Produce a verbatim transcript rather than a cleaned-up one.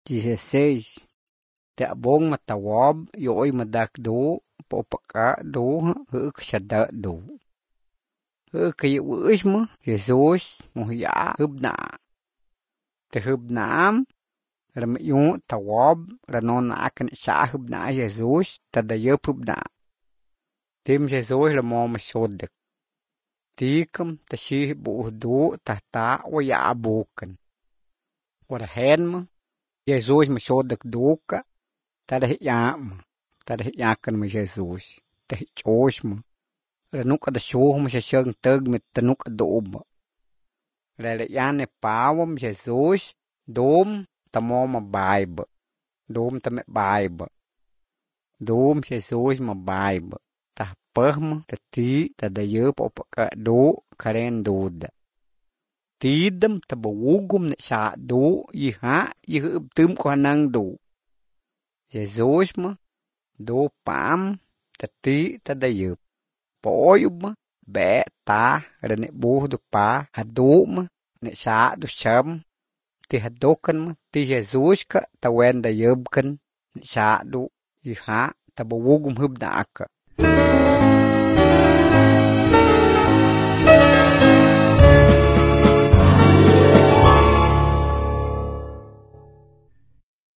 dieciséis. Ta'bong matawab yo'y madakdo popaka do huk syada do. Huk yu'is mo Jesus muhya hubna. Te hubnaam ramyung tawab ranon akan sa hubna Jesus tadayup hubna. Tim Jesus lamo masyodek. Tikam tasih buhdu tahta waya abukan. Warahen mo Jesus masyodek duka. Tadahit yaam, tadahit yakan mo Jesus, tahit Diyos mo. Ranuk ada syuh mo siya siyang tag mit tanuk adoob mo. Lalayan e pawam Jesus, dom tamo mabayba, dom tame bayba. Dom Jesus mabayba, tahpah mo tati tadayup o paka do karen doda. Tidam tabawugum na siya do, iha, iha tum ko hanang do. Jesus mo, do pam, tati tadayup. Poyub mo, be ta, rane buh do pa, hado mo, ne sa do siyam, ti hadokan mo, ti Jesus ka, tawen dayub kan, ne sa do, iha, tabawugum hub na aka.